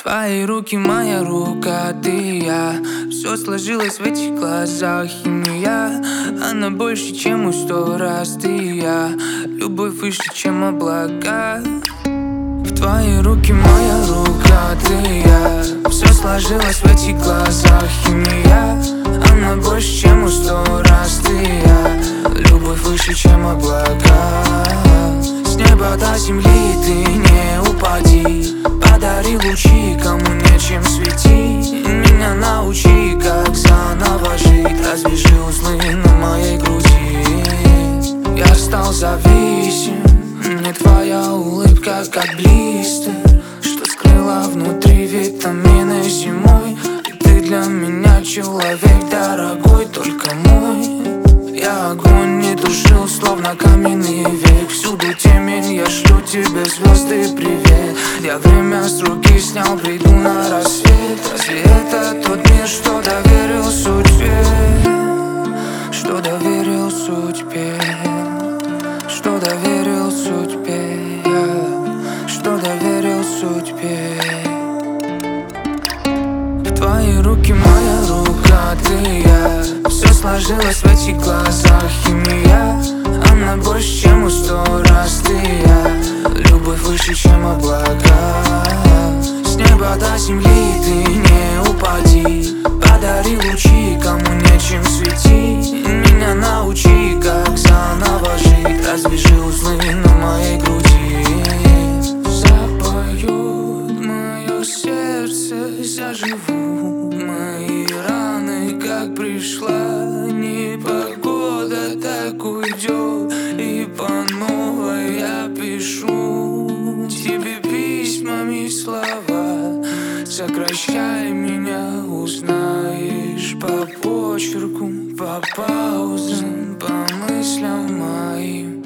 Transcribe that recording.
Твои руки, моя рука, ты я. Все сложилось в этих глазах, химия. Она больше, чем у 100 раз ты и я. Любовь выше, чем облака. В твои руки, моя рука, ты и я. Все сложилось в этих глазах, химия. Она больше, чем у 100 раз ты и я. Любовь выше, чем облака. С неба до земли ты не упади. Подари лучи, кому нечем светить. Меня научи, как заново жить. Развяжи узлы на моей груди. Я стал зависим. Мне твоя улыбка как блистер, что скрыла внутри витамины зимой. И ты для меня человек дорогой, только мой. Я огонь не тушил, словно каменный век. Всюду темень, я шлю тебе звезды привет. Я время с руки снял, приду на рассвет. Разве это тот мир, что доверил судьбе? Что доверил судьбе? Что доверил судьбе? Что доверил судьбе? В твои руки, моя рука, ты и я. Все сложилось в этих глазах, химия. Она больше, чем у 100 раз ты и я. Любовь выше, чем облака. С неба до земли ты не упади. Подари лучи, кому нечем светить. Меня научи, как заново жить. Развяжи узлы на моей груди. Запоют мое сердце, заживу мои раны, как пришла непогода, так уйдет. И по новой я пишу тебе письмами слова. Сокращай меня, узнаешь по почерку, по паузам, по мыслям моим.